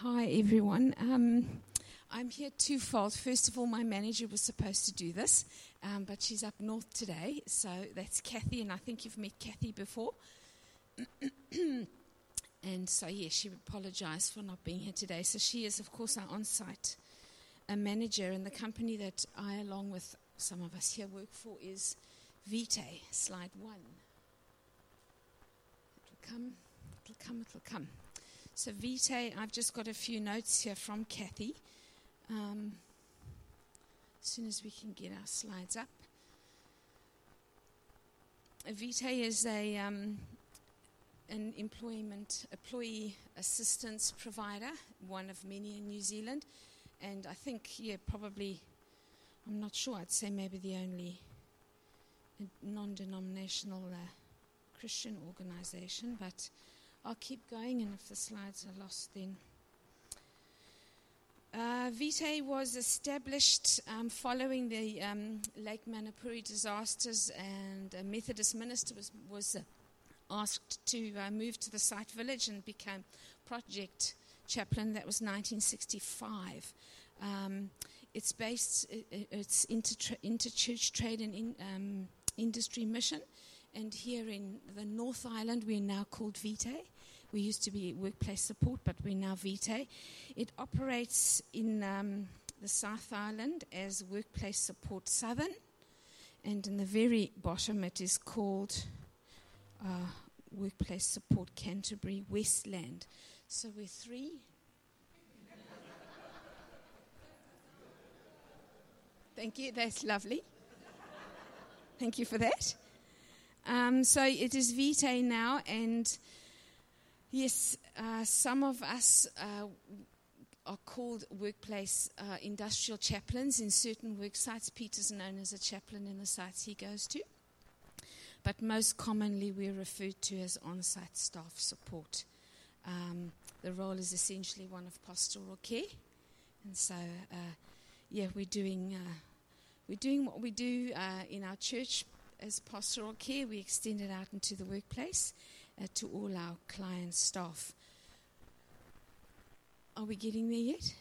Hi, everyone. I'm here twofold. First of all, my manager was supposed to do this, but she's up north today. So that's Kathy, and I think you've met Kathy before. And so, she apologized for not being here today. So she is, of course, our on-site manager, and the company that I, along with some of us here, work for is Vitae. Slide 1. It'll come. So Vitae, I've just got a few notes here from Kathy. As soon as we can get our slides up. Vitae is an employee assistance provider, one of many in New Zealand, and I think, probably, I'm not sure, I'd say maybe the only non-denominational Christian organization, but I'll keep going, and if the slides are lost, then. Vitae was established following the Lake Manapuri disasters, and a Methodist minister was asked to move to the site village and became project chaplain. That was 1965. It's Interchurch Trade and Industry Mission, and here in the North Island we're now called Vitae. We used to be Workplace Support, but we're now Vitae. It operates in the South Island as Workplace Support Southern, and in the very bottom it is called Workplace Support Canterbury Westland. So we're 3. Thank you, that's lovely. Thank you for that. So it is Vitae now, and yes, some of us are called workplace industrial chaplains in certain work sites. Peter's known as a chaplain in the sites he goes to. But most commonly we're referred to as on-site staff support. The role is essentially one of pastoral care. And so, we're doing what we do in our church as pastoral care. We extend it out into the workplace to all our client staff. Are we getting there yet?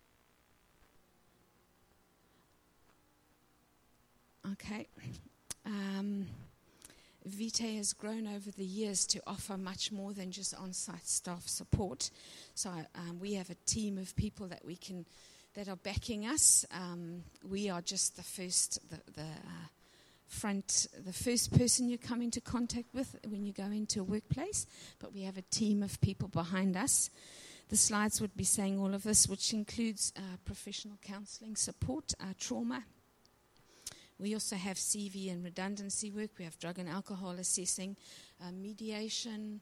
Okay. Vitae has grown over the years to offer much more than just on-site staff support. So we have a team of people that are backing us. We are just the first person you come into contact with when you go into a workplace, but we have a team of people behind us. The slides would be saying all of this, which includes professional counseling support, trauma. We also have CV and redundancy work. We have drug and alcohol assessing, mediation.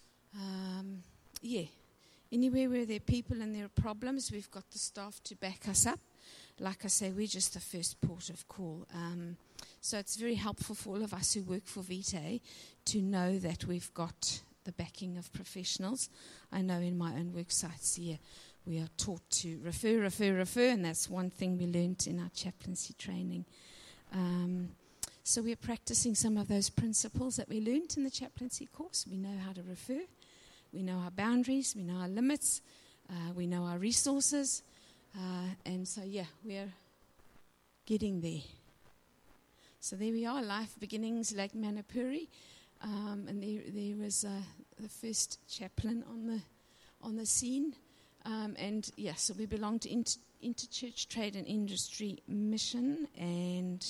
Anywhere where there are people and there are problems, we've got the staff to back us up. Like I say, we're just the first port of call. So it's very helpful for all of us who work for Vitae to know that we've got the backing of professionals. I know in my own work sites here, we are taught to refer, and that's one thing we learned in our chaplaincy training. So we're practicing some of those principles that we learned in the chaplaincy course. We know how to refer, we know our boundaries, we know our limits, we know our resources, and so we're getting there. So there we are, Life Beginnings, Lake Manapuri, and there was the first chaplain on the scene, so we belong to Interchurch Trade and Industry Mission, and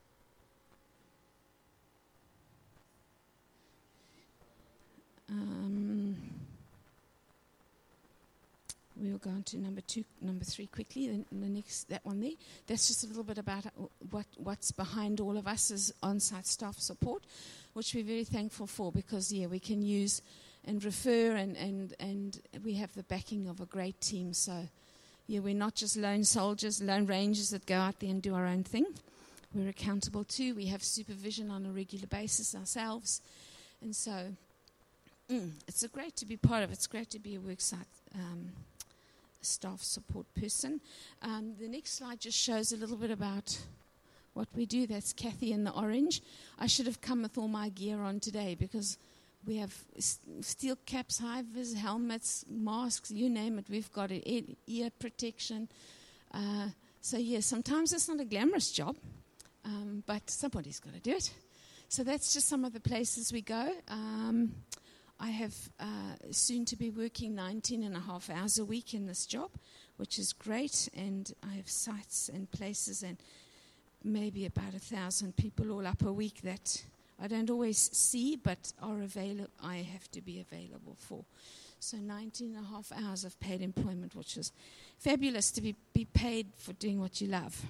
we will go on to number 3 quickly. The next, that one there. That's just a little bit about what's behind all of us as on-site staff support, which we're very thankful for, because we can use and refer, and we have the backing of a great team. So we're not just lone soldiers, lone rangers that go out there and do our own thing. We're accountable too. We have supervision on a regular basis ourselves, and so it's great to be part of it. It's great to be a worksite staff support person. The next slide just shows a little bit about what we do. That's Kathy in the orange. I should have come with all my gear on today, because We have steel caps, high-vis helmets, masks, you name it. We've got ear protection. Sometimes it's not a glamorous job, but somebody's got to do it. So that's just some of the places we go. I have soon to be working 19 and a half hours a week in this job, which is great. And I have sites and places and maybe about 1,000 people all up a week that I don't always see, but I have to be available for. So 19 and a half hours of paid employment, which is fabulous to be paid for doing what you love.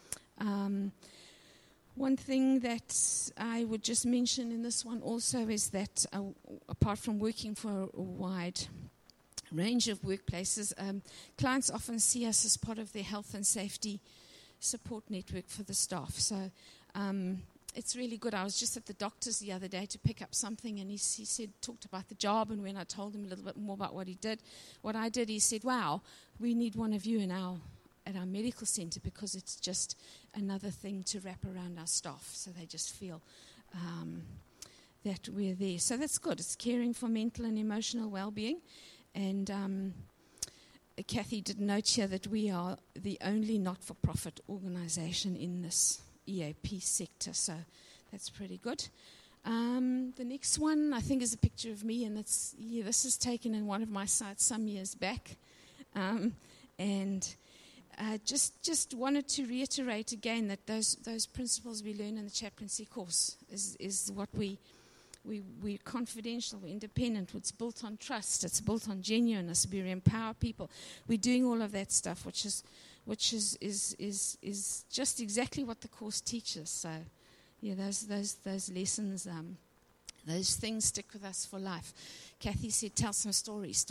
One thing that I would just mention in this one also is that apart from working for a wide range of workplaces, clients often see us as part of their health and safety support network for the staff. So it's really good. I was just at the doctor's the other day to pick up something, and he talked about the job, and when I told him a little bit more about what I did, he said, "Wow, we need one of you at our medical center because it's just another thing to wrap around our staff, so they just feel that we're there." So that's good. It's caring for mental and emotional well-being, and Kathy did note here that we are the only not-for-profit organization in this EAP sector, so that's pretty good. The next one, I think, is a picture of me, and this is taken in one of my sites some years back, and just wanted to reiterate again that those principles we learn in the chaplaincy course is what we're confidential, we're independent, it's built on trust, it's built on genuineness, we empower people. We're doing all of that stuff, which is just exactly what the course teaches. So, yeah, those lessons, those things stick with us for life. Kathy said, tell some stories.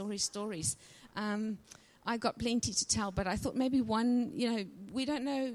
I got plenty to tell, but I thought maybe one, we don't know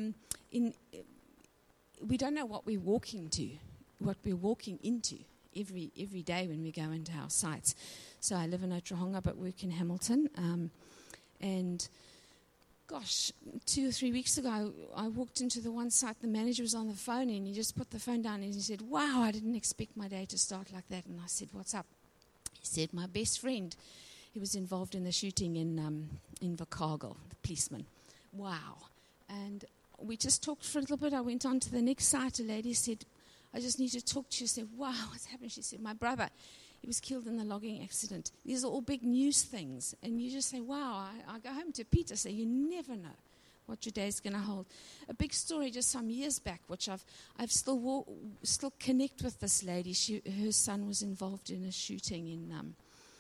we don't know what we're walking into every day when we go into our sites. So I live in Otrahonga but work in Hamilton, and gosh, 2 or 3 weeks ago, I walked into the one site, the manager was on the phone, and he just put the phone down and he said, "Wow, I didn't expect my day to start like that." And I said, "What's up?" He said, "My best friend, he was involved in the shooting in Invercargill, the policeman." Wow. And we just talked for a little bit. I went on to the next site. A lady said, "I just need to talk to you." I said, "Wow, what's happened?" She said, "My brother, he was killed in the logging accident." These are all big news things. And you just say, wow, I go home to Peter, say, you never know what your day is going to hold. A big story just some years back, which I've still connect with this lady. Her son was involved in a shooting in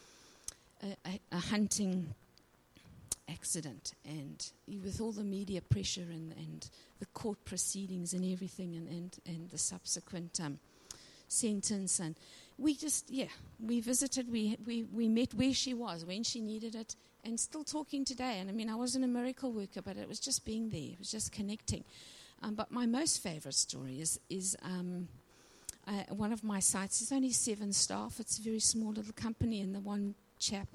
a hunting accident. And with all the media pressure and the court proceedings and everything and the subsequent sentence, and we visited, we met where she was, when she needed it, and still talking today. And I mean, I wasn't a miracle worker, but it was just being there. It was just connecting. But my most favorite story is one of my sites. There's only 7 staff. It's a very small little company, and the one chap,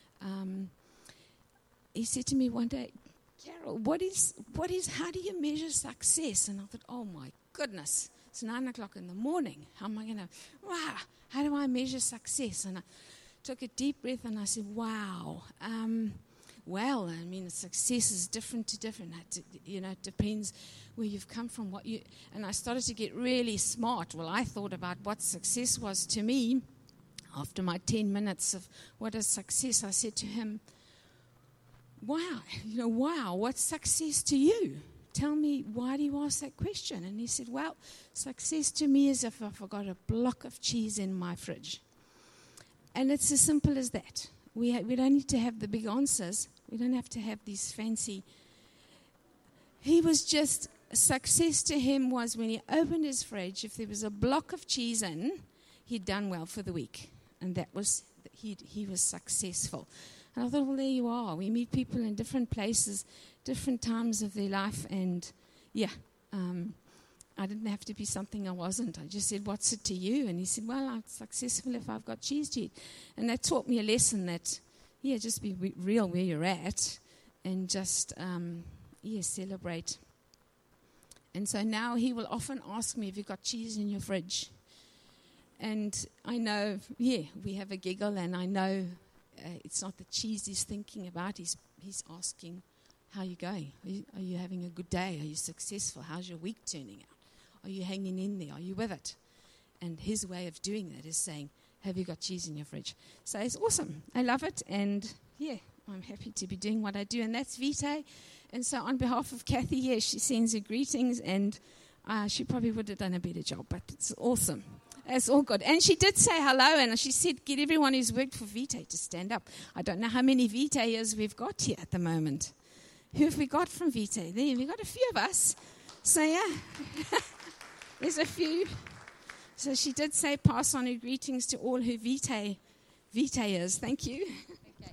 he said to me one day, "Carol, how do you measure success?" And I thought, oh my goodness. It's 9 o'clock in the morning. How am I going to, how do I measure success? And I took a deep breath and I said, wow. Well, I mean, success is different to different. It depends where you've come from, and I started to get really smart. Well, I thought about what success was to me. After my 10 minutes of what is success, I said to him, wow, what's success to you? Tell me, why do you ask that question? And he said, well, success to me is if I've got a block of cheese in my fridge. And it's as simple as that. We don't need to have the big answers. We don't have to have these fancy. He was just, success to him was when he opened his fridge, if there was a block of cheese in, he'd done well for the week. And that was, he was successful. And I thought, well, there you are. We meet people in different places, different times of their life, and I didn't have to be something I wasn't. I just said, what's it to you? And he said, well, I'm successful if I've got cheese to eat. And that taught me a lesson that, just be real where you're at and just, celebrate. And so now he will often ask me, have you got cheese in your fridge? And I know, we have a giggle, and I know it's not the cheese he's thinking about. He's asking, how are you going? Are you having a good day? Are you successful? How's your week turning out? Are you hanging in there? Are you with it? And his way of doing that is saying, have you got cheese in your fridge? So it's awesome. I love it. And, I'm happy to be doing what I do. And that's Vitae. And so on behalf of Kathy, she sends her greetings. And she probably would have done a better job. But it's awesome. It's all good. And she did say hello. And she said, get everyone who's worked for Vitae to stand up. I don't know how many Vitaeers we've got here at the moment. Who have we got from Vitae? There, we've got a few of us. So, there's a few. So she did say, pass on her greetings to all her Vitaeers. Thank you.